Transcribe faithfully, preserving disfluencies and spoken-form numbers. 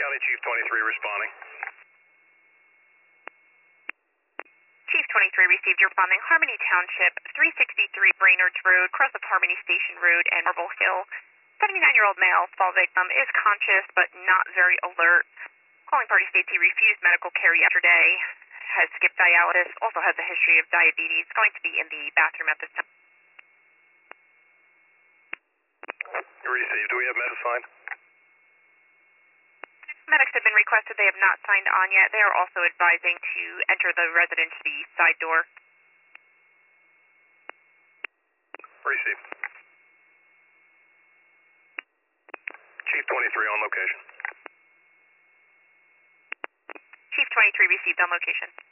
County Chief twenty-three responding. Chief twenty-three received your responding. Harmony Township, three sixty-three Brainerd's Road, cross of Harmony Station Road and Marble Hill. seventy-nine-year-old male fall victim is conscious but not very alert. Calling party states he refused medical care yesterday, has skipped dialysis, also has a history of diabetes, going to be in the bathroom at this time. Received. Do we have medics signed? Medics have been requested. They have not signed on yet. They are also advising to enter the residence the side door. Received. Chief twenty-three on location. Chief twenty-three received on location.